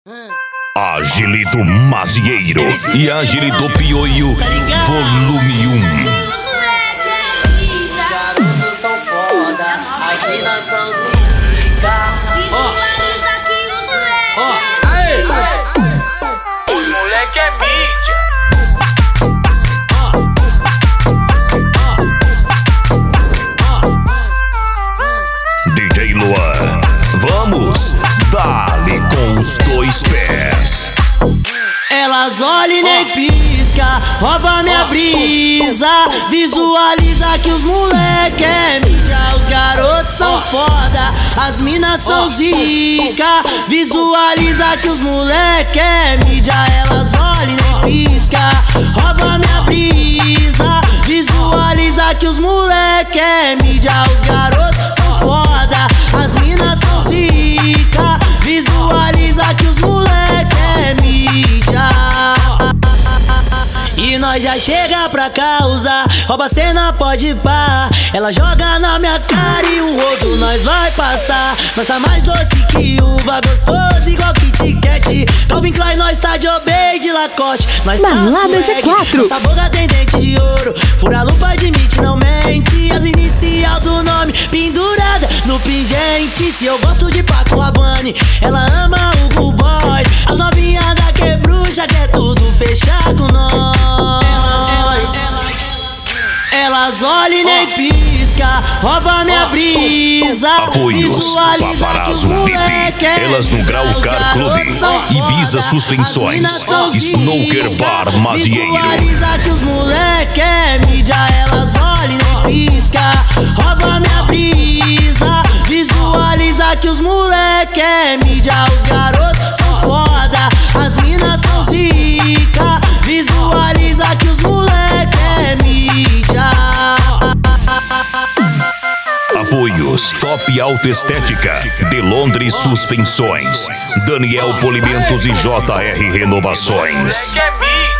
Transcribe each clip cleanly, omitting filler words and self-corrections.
Agilito Mazieiro e Agilito Pioio, volume 1. Garotos são foda, as minas são zica. Aê! Os moleque é mídia. DJ Luan, vamos, dale com os dois pés. Elas olham e nem pisca, rouba minha brisa. Visualiza que os moleque é mídia. Os garotos são foda, as minas são zica. Visualiza que os moleque é mídia. Elas olham e nem pisca, rouba minha brisa. Visualiza que os moleque é mídia. Os garotos são foda, as minas são zica. Visualiza que os moleque é mídia. E nós já chega pra causar, rouba cena, pode pá. Ela joga na minha cara e o rodo nós vai passar. Nós tá mais doce que uva, gostoso igual Kit Kat. Calvin Klein, nós tá de Obey, de Lacoste. Nós Balada G4. Nossa boca tem dente de ouro, fura a lupa, admite, não mente. As inicial do nome pendurada no pingente. Se eu gosto de Paco Rabanne, ela ama o Good Boy. As novinhas da Quebrucha quer tudo fechar com nós. Elas olham e nem pisca, rouba minha brisa. Apoios, Paparazzo VIP, Elas no Grau Car Clube, Ibiza Suspensões, Snooker Bar Mazieiro. Visualiza que os moleque é mídia. Elas olham e nem pisca, rouba minha brisa. Visualiza que os moleque é mídia. Os garotos são foda, as minas são zica. Visualiza que os moleque é mídia. Apoios Top Autoestética, de Londres Suspensões, Daniel Polimentos e JR Renovações. Moleque é mídia.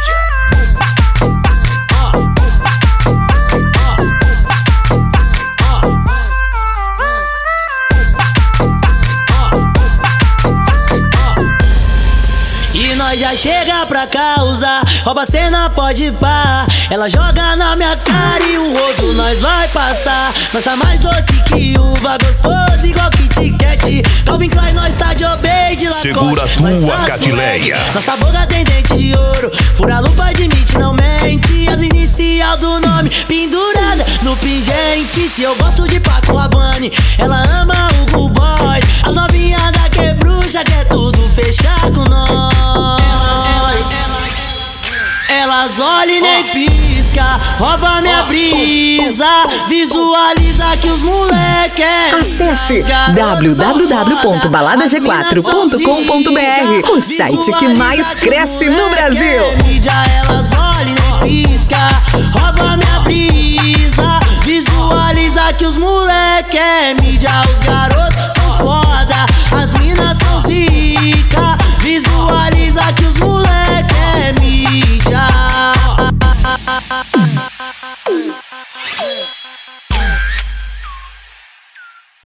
E nós já chega pra causar, rouba cena, pode pá. Ela joga na minha cara e o rodo nós vai passar. Nós tá mais doce que uva, gostoso igual Kit Kat. Calvin Klein, nós tá de Obey, de Lacoste. Segura a tua Catileia. Nossa boca tem dente de ouro, fura a lupa, admite, não mente. As inicial do nome pendurada no pingente. Se eu gosto de Paco Rabanne, ela ama o Good Boy. As novinhas da Quebrucha quer tudo fechar com nós. Elas olham e nem pisca, rouba minha brisa. Visualiza que os moleque é. Acesse www.baladag4.com.br, o site que mais cresce no Brasil. Elas olham e nem pisca.